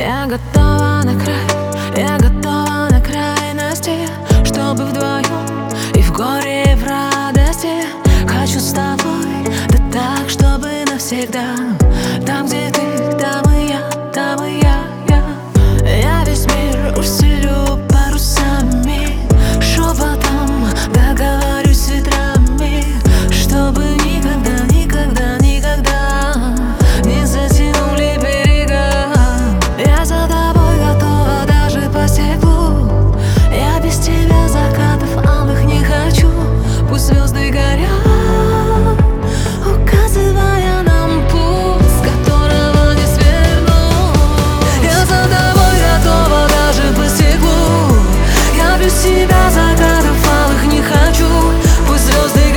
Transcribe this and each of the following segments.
Я готова на край, я готова на крайности, чтобы вдвоем и в горе, и в радости. Хочу с тобой, да так, чтобы навсегда. Там, где ты, там и я, там и я. Я весь мир устелю парусами, шепотом договорюсь с ветрами, чтобы никогда, никогда, никогда не затянули берега. Я за тобой готова даже по стеклу. Я без тебя закатов алых не хочу. Пусть звезды горят, указывая нам путь, с которого не свернуть. Я за тобой готова даже по стеклу. Я без тебя закатов алых не хочу. Пусть звезды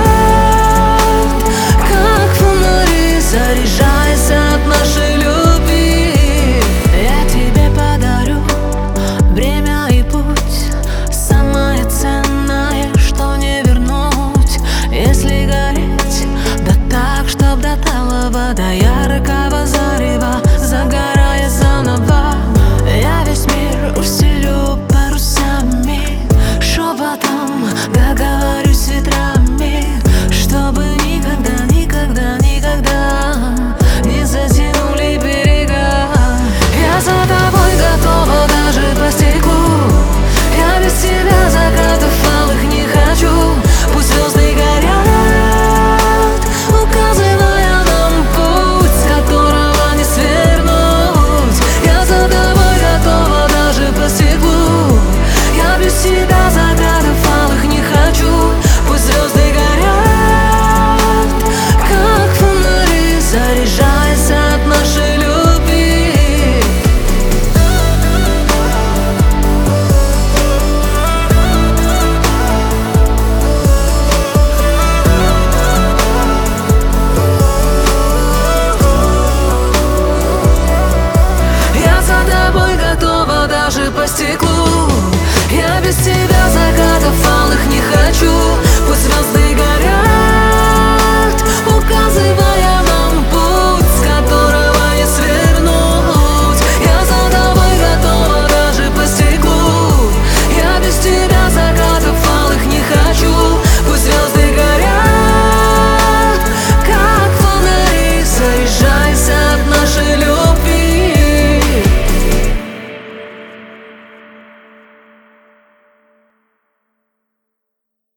горят, как фонари, заряжаясь от нашей любви. Я тебе подарю время и путь, самое ценное, что не вернуть. Если гореть, да так, чтоб до талого, до яркого зарева, загорая заново. Я весь мир устелю парусами, шепотом договорюсь с ветрами, чтобы никогда, никогда, никогда не затянули берега. Я за тобой готова даже по стеклу. Я без тебя закатов алых не хочу. Пусть звезды горят, указывая нам путь, с которого не свернуть. Я за тобой готова даже по стеклу. Я без тебя закатов алых не хочу. Пусть звезды горят, как фонари, заряжаясь от нашей любви. Я за тобой готова даже по стеклу.